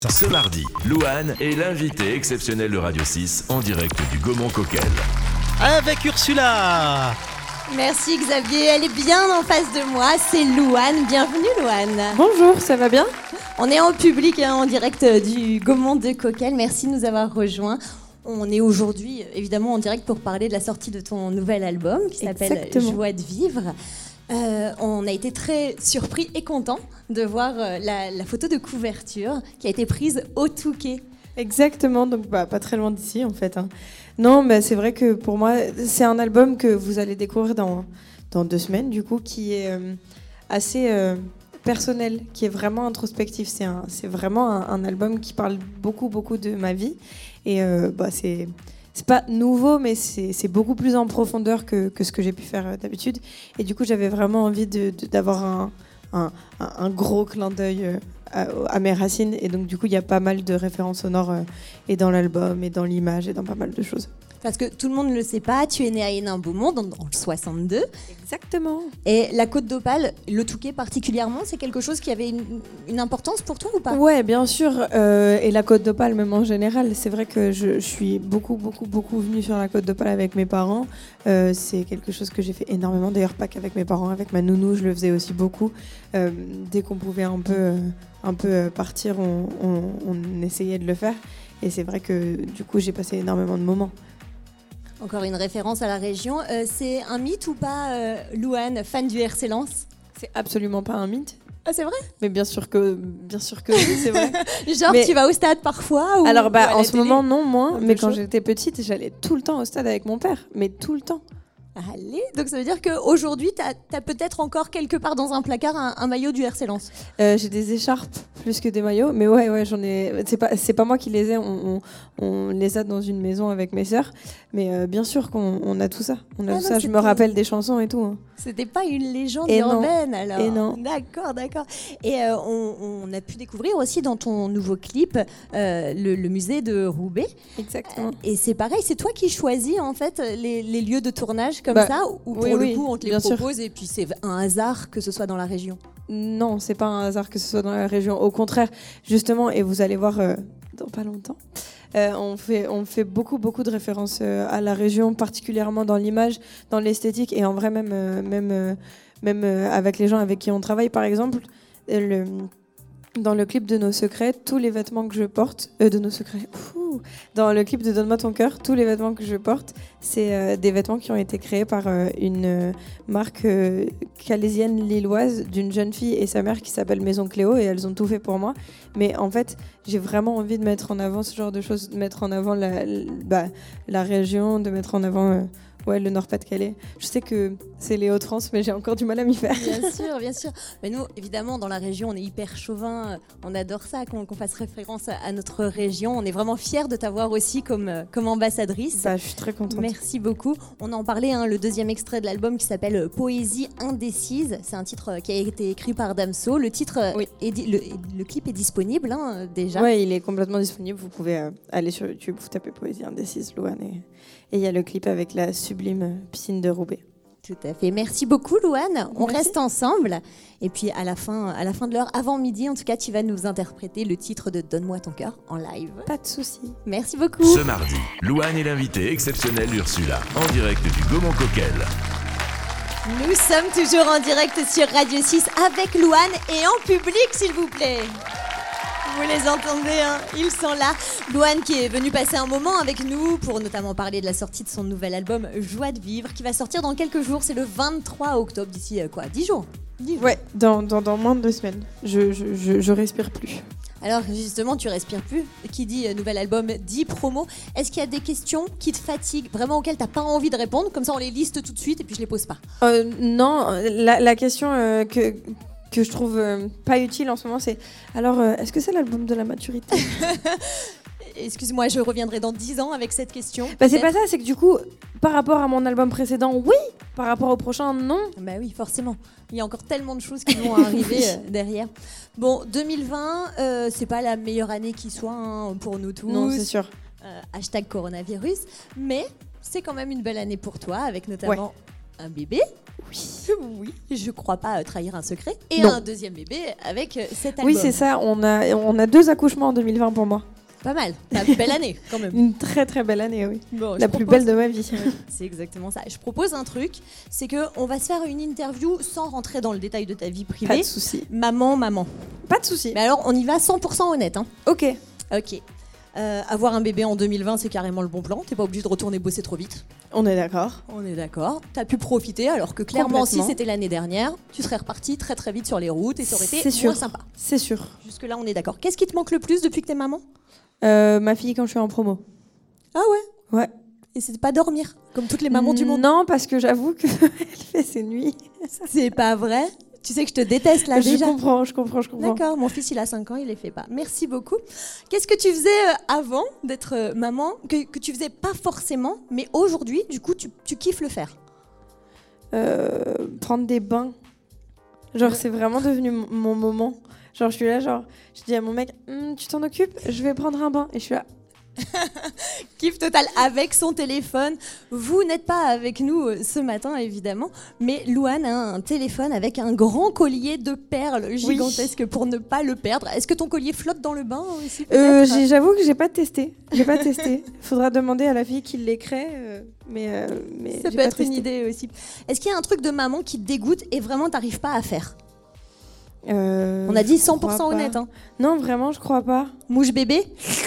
Ce mardi, Louane est l'invité exceptionnel de Radio 6 en direct du Gaumont-Coquel. Avec Ursula. Merci Xavier, elle est bien en face de moi, c'est Louane. Bienvenue Louane. Bonjour, ça va bien ? On est en public, en direct du Gaumont de Coquel, merci de nous avoir rejoints. On est aujourd'hui évidemment en direct pour parler de la sortie de ton nouvel album qui s'appelle Joie de vivre. On a été très surpris et contents de voir la photo de couverture qui a été prise au Touquet. Exactement, donc pas très loin d'ici en fait. Non, c'est vrai que pour moi, c'est un album que vous allez découvrir dans 2 semaines, du coup, qui est assez personnel, qui est vraiment introspectif. C'est vraiment un album qui parle beaucoup de ma vie. Et c'est pas nouveau, mais c'est beaucoup plus en profondeur que ce que j'ai pu faire d'habitude. Et du coup, j'avais vraiment envie d'avoir un gros clin d'œil à mes racines. Et donc, du coup, il y a pas mal de références sonores et dans l'album, et dans l'image, et dans pas mal de choses. Parce que tout le monde ne le sait pas, tu es né à Hénin-Beaumont dans le 62. Exactement. Et la Côte d'Opale, le Touquet particulièrement, c'est quelque chose qui avait une importance pour toi ou pas ? Ouais, bien sûr. Et la Côte d'Opale, même en général. C'est vrai que je suis beaucoup venue sur la Côte d'Opale avec mes parents. C'est quelque chose que j'ai fait énormément. D'ailleurs, pas qu'avec mes parents, avec ma nounou, je le faisais aussi beaucoup. Dès qu'on pouvait un peu partir, on essayait de le faire. Et c'est vrai que du coup, j'ai passé énormément de moments. Encore une référence à la région. C'est un mythe ou pas, Louane, fan du RC Lens ? C'est absolument pas un mythe. Ah, c'est vrai ? Mais bien sûr que oui, c'est vrai. Genre, tu vas au stade parfois ou Alors, ou à la en ce télé ? moment, non, moins. Mais quand chaud. j'étais petite, j'allais tout le temps au stade avec mon père. Mais tout le temps. Allez, donc ça veut dire qu'aujourd'hui, t'as peut-être encore quelque part dans un placard un maillot du RC Lens. J'ai des écharpes plus que des maillots, mais ouais, j'en ai. C'est pas moi qui les ai, on les a dans une maison avec mes sœurs, mais bien sûr qu'on a tout ça. On a tout ça. Je me rappelle des chansons et tout. C'était pas une légende Et urbaine non. alors. Et non. D'accord. Et on a pu découvrir aussi dans ton nouveau clip le musée de Roubaix. Exactement. Et c'est pareil, c'est toi qui choisis en fait les lieux de tournage comme ça, ou pour le coup on te les propose et puis c'est un hasard que ce soit dans la région? Non, c'est pas un hasard que ce soit dans la région. Au contraire, justement, et vous allez voir dans pas longtemps, on fait beaucoup de références à la région, particulièrement dans l'image, dans l'esthétique et en vrai même avec les gens avec qui on travaille. Par exemple, dans le clip de Nos Secrets, tous les vêtements que je porte, de Nos Secrets, dans le clip de Donne-moi ton cœur, tous les vêtements que je porte, c'est des vêtements qui ont été créés par une marque calaisienne lilloise d'une jeune fille et sa mère qui s'appelle Maison Cléo, et elles ont tout fait pour moi. Mais en fait, j'ai vraiment envie de mettre en avant ce genre de choses, de mettre en avant la région, de mettre en avant le Nord-Pas-de-Calais. Je sais que c'est les Hauts-de-France, mais j'ai encore du mal à m'y faire. Bien sûr. Mais nous, évidemment, dans la région, on est hyper chauvin. On adore ça, qu'on fasse référence à notre région. On est vraiment fiers de t'avoir aussi comme ambassadrice. Je suis très contente. Merci beaucoup. On en parlait, le deuxième extrait de l'album qui s'appelle Poésie indécise. C'est un titre qui a été écrit par Damso. Le titre, le clip est disponible déjà. Oui, il est complètement disponible. Vous pouvez aller sur YouTube, vous tapez Poésie indécise, Louane, et il y a le clip avec la sublime piscine de Roubaix. Tout à fait. Merci beaucoup, Louane. On reste ensemble. Et puis, à la fin de l'heure, avant midi, en tout cas, tu vas nous interpréter le titre de Donne-moi ton cœur en live. Pas de souci. Merci beaucoup. Ce mardi, Louane est l'invité exceptionnel d'Ursula en direct du Gaumont-Coquel. Nous sommes toujours en direct sur Radio 6 avec Louane et en public, s'il vous plaît. Vous les entendez, ils sont là. Louane qui est venue passer un moment avec nous pour notamment parler de la sortie de son nouvel album Joie de vivre qui va sortir dans quelques jours. C'est le 23 octobre, d'ici 10 jours. Ouais, dans moins de 2 semaines. Je respire plus. Alors justement, tu respires plus. Qui dit nouvel album dit promo. Est-ce qu'il y a des questions qui te fatiguent, vraiment auxquelles tu n'as pas envie de répondre? Comme ça, on les liste tout de suite et puis je les pose pas. Non, la question que je trouve pas utile en ce moment, c'est alors, est-ce que c'est l'album de la maturité? Excuse-moi, je reviendrai dans 10 ans avec cette question. C'est pas ça, c'est que du coup, par rapport à mon album précédent, oui. Par rapport au prochain, non. Bah oui, forcément. Il y a encore tellement de choses qui vont arriver derrière. Bon, 2020, c'est pas la meilleure année qui soit pour nous tous. Non, c'est sûr. Hashtag coronavirus. Mais c'est quand même une belle année pour toi, avec notamment un bébé. Oui. Je crois pas trahir un secret. Et non. Un deuxième bébé avec cet album. Oui, c'est ça. On a 2 accouchements en 2020 pour moi. Pas mal. Une belle année, quand même. Une très, très belle année, oui. Bon, la plus belle de ma vie. C'est exactement ça. Je propose un truc, c'est qu'on va se faire une interview sans rentrer dans le détail de ta vie privée. Pas de souci. Maman. Pas de souci. Mais alors, on y va 100% honnête. Hein. Ok. Avoir un bébé en 2020, c'est carrément le bon plan. T'es pas obligé de retourner bosser trop vite. On est d'accord. T'as pu profiter, alors que clairement, si c'était l'année dernière, tu serais reparti très très vite sur les routes et ça aurait été moins sympa. C'est sûr. Jusque-là, on est d'accord. Qu'est-ce qui te manque le plus depuis que t'es maman ? Ma fille quand je suis en promo. Ah ouais ? Ouais. Et c'est pas dormir, comme toutes les mamans du monde ? Non, parce que j'avoue qu'elle fait ses nuits. C'est pas vrai ? Tu sais que je te déteste là déjà. Je comprends. D'accord, mon fils il a 5 ans, il les fait pas. Merci beaucoup. Qu'est-ce que tu faisais avant d'être maman, que tu faisais pas forcément, mais aujourd'hui, du coup, tu kiffes le faire ? Prendre des bains. Genre, c'est vraiment devenu mon moment. Genre, je suis là, je dis à mon mec, tu t'en occupes ? Je vais prendre un bain. Et je suis là. Kiff total avec son téléphone. Vous n'êtes pas avec nous ce matin évidemment, mais Louane a un téléphone avec un grand collier de perles gigantesque pour ne pas le perdre. Est-ce que ton collier flotte dans le bain aussi ? J'avoue que j'ai pas testé. Faudra demander à la fille qui les crée, mais ça peut être une idée aussi. Est-ce qu'il y a un truc de maman qui te dégoûte et vraiment t'arrives pas à faire ? On a dit 100% honnête. Hein. Non, vraiment, je crois pas. Mouche bébé ?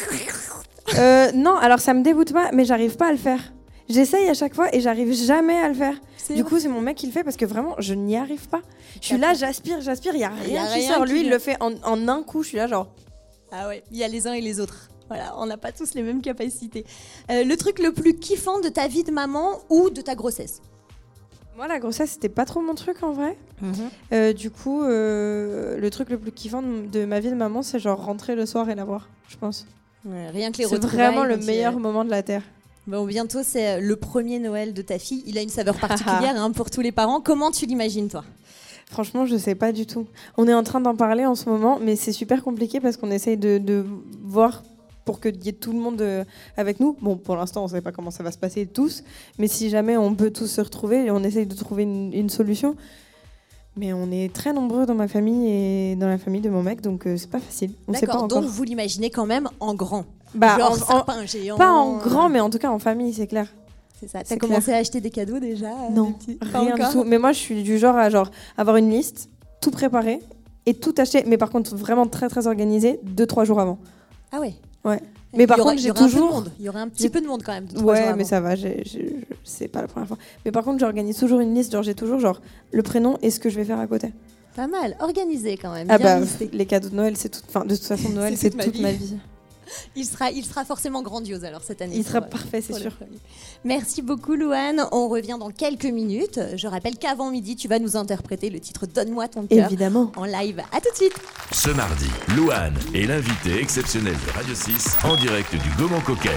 Non, alors ça me dégoûte pas, mais j'arrive pas à le faire. J'essaye à chaque fois et j'arrive jamais à le faire. Du coup, c'est mon mec qui le fait parce que vraiment, je n'y arrive pas. Je suis là, j'aspire, il y a rien qui sort. Lui, il le fait en un coup. Je suis là, genre. Ah ouais, il y a les uns et les autres. Voilà, on n'a pas tous les mêmes capacités. Le truc le plus kiffant de ta vie de maman ou de ta grossesse ? Moi, la grossesse, c'était pas trop mon truc en vrai. Du coup, le truc le plus kiffant de ma vie de maman, c'est genre rentrer le soir et la voir, je pense. Ouais, rien que les c'est vraiment le meilleur moment de la Terre. Bon, bientôt, c'est le premier Noël de ta fille. Il a une saveur particulière pour tous les parents. Comment tu l'imagines, toi ? Franchement, je sais pas du tout. On est en train d'en parler en ce moment, mais c'est super compliqué parce qu'on essaye de voir pour qu'il y ait tout le monde avec nous. Bon, pour l'instant, on ne sait pas comment ça va se passer tous, mais si jamais on peut tous se retrouver, on essaye de trouver une solution. Mais on est très nombreux dans ma famille et dans la famille de mon mec, donc c'est pas facile. On sait pas encore. Donc vous l'imaginez quand même en grand. Genre sapin géant. Pas en grand, mais en tout cas en famille, c'est clair. C'est ça. T'as commencé à acheter des cadeaux déjà ? Non, rien du tout. Mais moi, je suis du genre à avoir une liste, tout préparé et tout acheter. Mais par contre, vraiment très très organisé, 2-3 jours avant. Ah ouais. Ouais. Mais par contre, j'ai toujours. Il y aurait un petit peu de monde quand même. Ouais, mais ça va. C'est pas la première fois. Mais par contre, j'organise toujours une liste. Genre, j'ai toujours le prénom et ce que je vais faire à côté. Pas mal, organisé quand même. Ah bah, les cadeaux de Noël, c'est tout. Enfin, de toute façon, Noël, c'est toute ma vie. Il sera forcément grandiose alors cette année. Il sera parfait, c'est sûr. Merci beaucoup Louane. On revient dans quelques minutes. Je rappelle qu'avant midi, tu vas nous interpréter le titre Donne-moi ton cœur. Évidemment. En live. À tout de suite. Ce mardi, Louane est l'invité exceptionnel de Radio 6 en direct du Gaumont-Coquel.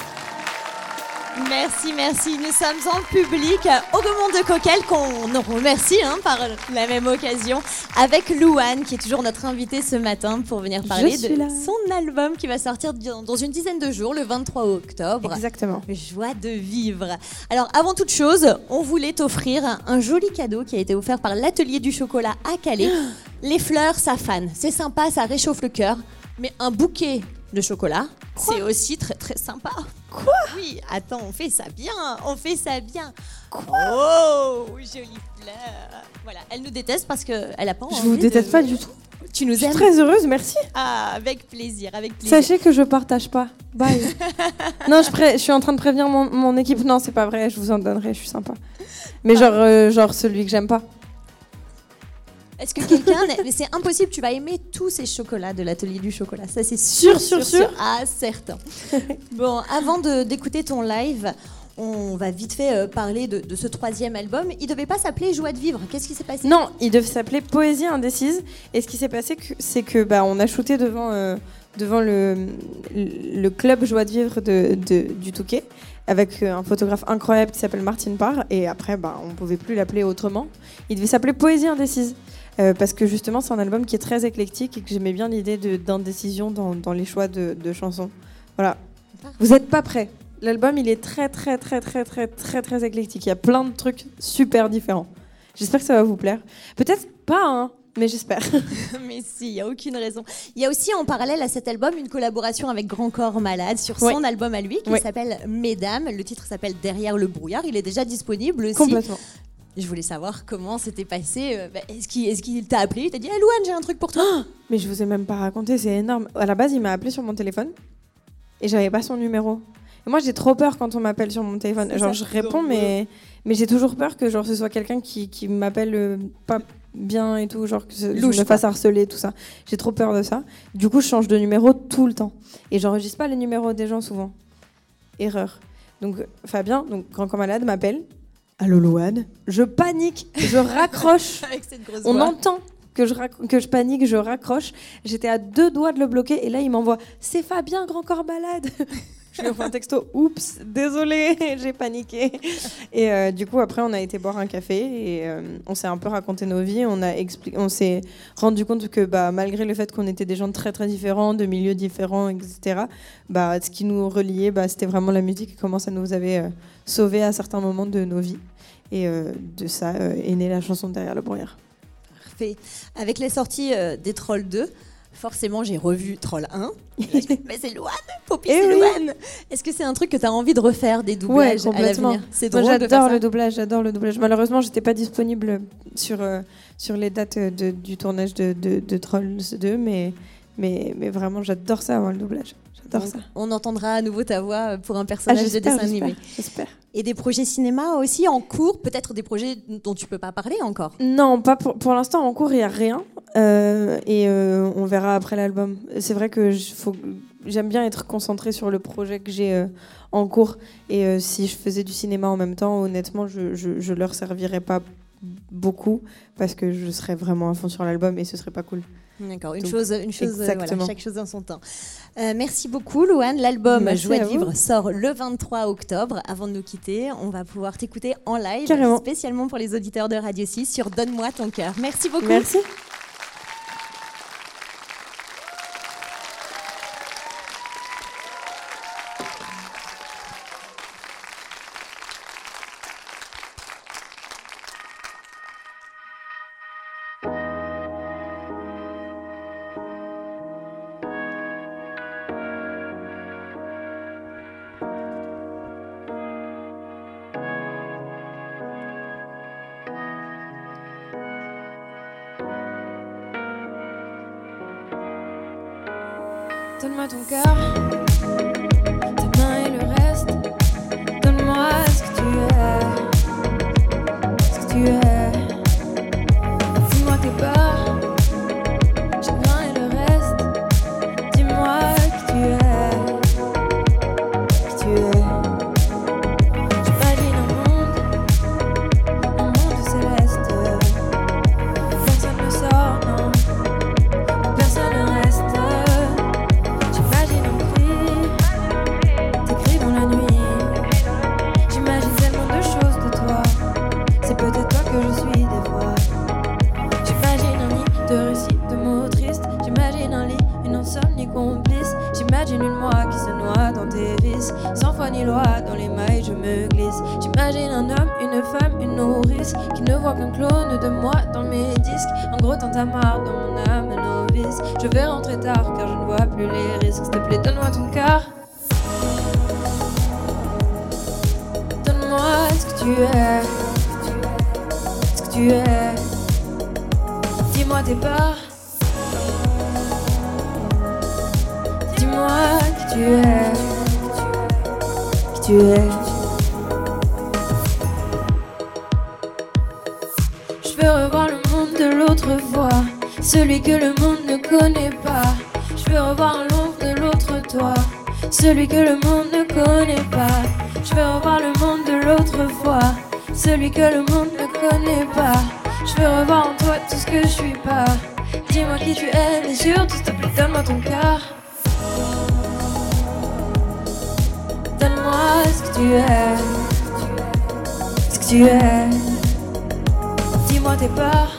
Merci. Nous sommes en public au Gaumont de Coquel qu'on remercie par la même occasion avec Louane qui est toujours notre invitée ce matin pour venir parler de son album qui va sortir dans une dizaine de jours, le 23 octobre. Exactement. Joie de vivre. Alors avant toute chose, on voulait t'offrir un joli cadeau qui a été offert par l'Atelier du Chocolat à Calais. Les fleurs, ça fane. C'est sympa, ça réchauffe le cœur. Mais un bouquet de chocolat, c'est aussi très très sympa. Quoi ? Oui, attends, on fait ça bien. Quoi ? Oh, jolie fleur. Voilà, elle nous déteste parce qu'elle a pas envie. Je vous déteste pas du tout. Tu nous aimes ? Je suis très heureuse, merci. Ah, avec plaisir. Sachez que je partage pas. Bye. Non, je suis en train de prévenir mon équipe. Non, c'est pas vrai, je vous en donnerai, je suis sympa. Mais genre celui que j'aime pas. Est-ce que quelqu'un... Mais c'est impossible, tu vas aimer tous ces chocolats de l'Atelier du Chocolat. Ça, c'est sûr. Ah, certain. Bon, avant d'écouter ton live, on va vite fait parler de ce 3e album. Il devait pas s'appeler Joie de vivre. Qu'est-ce qui s'est passé ? Non, il devait s'appeler Poésie indécise. Et ce qui s'est passé, c'est que on a shooté devant le club Joie de vivre du Touquet, avec un photographe incroyable qui s'appelle Martine Parr. Et après, on pouvait plus l'appeler autrement. Il devait s'appeler Poésie indécise. Parce que justement, c'est un album qui est très éclectique et que j'aimais bien l'idée d'indécision dans les choix de chansons. Voilà. Vous n'êtes pas prêts ? L'album, il est très, très, très, très, très, très, très éclectique. Il y a plein de trucs super différents. J'espère que ça va vous plaire. Peut-être pas, hein, mais j'espère. Mais si, il n'y a aucune raison. Il y a aussi en parallèle à cet album une collaboration avec Grand Corps Malade sur son album à lui qui s'appelle Mesdames. Le titre s'appelle Derrière le brouillard. Il est déjà disponible aussi. Complètement. Je voulais savoir comment c'était passé. Est-ce qu'il t'a appelé? Il t'a dit hey, Louane, j'ai un truc pour toi. Mais je vous ai même pas raconté, c'est énorme. À la base, il m'a appelé sur mon téléphone et j'avais pas son numéro. Et moi, j'ai trop peur quand on m'appelle sur mon téléphone. Genre, je réponds, mais j'ai toujours peur que genre, ce soit quelqu'un qui m'appelle pas bien et tout, genre que je me fasse harceler, tout ça. J'ai trop peur de ça. Du coup, je change de numéro tout le temps. Et j'enregistre pas les numéros des gens souvent. Erreur. Donc, Fabien, Grand Corps Malade, m'appelle. Allô, Louane. Je panique, je raccroche. Avec cette grosse On voix. entend que je panique, je raccroche. J'étais à 2 doigts de le bloquer et là, il m'envoie « C'est Fabien, Grand Corps Malade !» Je lui envoie un texto « Oups, désolé, j'ai paniqué !» Et du coup, après, on a été boire un café et on s'est un peu raconté nos vies. On s'est rendu compte que malgré le fait qu'on était des gens très, très différents, de milieux différents, etc., ce qui nous reliait, c'était vraiment la musique et comment ça nous avait sauvés à certains moments de nos vies. Et de ça est née la chanson Derrière le brouillard. Parfait. Avec les sorties des Trolls 2, forcément, j'ai revu Troll 1. Mais c'est Louane, Poppy, c'est Louane. Est-ce que c'est un truc que tu as envie de refaire, des doublages à l'avenir? C'est drôle. Moi, de faire ça. J'adore le doublage. Malheureusement, j'étais pas disponible sur les dates du tournage de Trolls 2, mais vraiment, j'adore ça, le doublage. J'adore ça. On entendra à nouveau ta voix pour un personnage de dessin animé. J'espère. Et des projets cinéma aussi en cours, peut-être des projets dont tu peux pas parler encore? Non, pas pour l'instant, en cours, il n'y a rien. On verra après l'album. C'est vrai que j'aime bien être concentrée sur le projet que j'ai en cours. Et si je faisais du cinéma en même temps, honnêtement, je leur servirais pas beaucoup parce que je serais vraiment à fond sur l'album et ce serait pas cool. D'accord, une chose voilà, chaque chose en son temps. Merci beaucoup, Louane. L'album Joie de vivre sort le 23 octobre. Avant de nous quitter, on va pouvoir t'écouter en live, spécialement pour les auditeurs de Radio 6 sur Donne-moi ton cœur. Merci beaucoup. Merci. Donne-moi ton cœur, ta main et le reste. Donne-moi ce que tu es, ce que tu es. Dis-moi tes peurs, chagrin et le reste. Dis-moi qui tu es, qui tu es. J'imagine un monde céleste. Personne ne sort, non, personne ne reste. Peut-être toi que je suis des fois. J'imagine un nid de récits, de mots tristes. J'imagine un lit, une insomnie complice. J'imagine une moi qui se noie dans tes vices. Sans foi ni loi, dans les mailles je me glisse. J'imagine un homme, une femme, une nourrice qui ne voit qu'un clone de moi dans mes disques. En gros tintamarre dans mon âme novice. Je vais rentrer tard car je ne vois plus les risques. S'il te plaît, donne-moi ton cœur. Donne-moi ce que tu es. Tu es. Dis-moi tes peurs. Dis-moi qui tu es. Qui tu es. Je veux revoir le monde de l'autrefois, celui que le monde ne connaît pas. Je veux revoir l'ombre de l'autre toi, celui que le monde ne connaît pas. Je veux revoir le monde de l'autrefois, celui que le monde ne connaît pas. Je veux revoir en toi tout ce que je suis pas. Dis-moi qui tu es, mais surtout s'il te plaît, donne-moi ton cœur. Donne-moi ce que tu es, ce que tu es. Dis-moi tes peurs.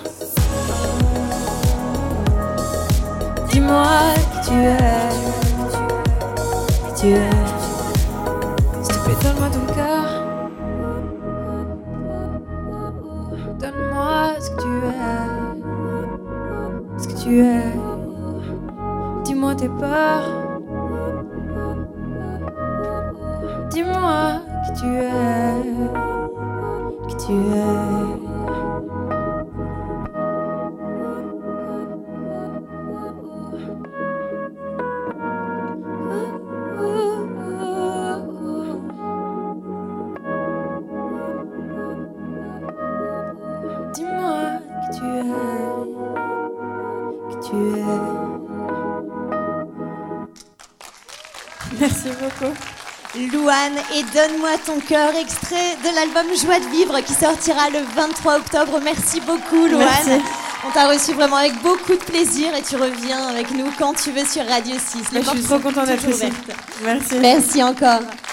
Dis-moi qui tu es, qui tu es. Mais donne-moi ton cœur. Donne-moi ce que tu es. Ce que tu es. Dis-moi tes peurs. Dis-moi qui tu es. Qui tu es. Dis-moi qui tu es, qui tu es. Merci beaucoup. Louane et Donne-moi ton cœur, extrait de l'album Joie de vivre qui sortira le 23 octobre. Merci beaucoup Louane. Merci. On t'a reçu vraiment avec beaucoup de plaisir et tu reviens avec nous quand tu veux sur Radio 6. Je suis trop contente d'être ici. Merci. Merci encore.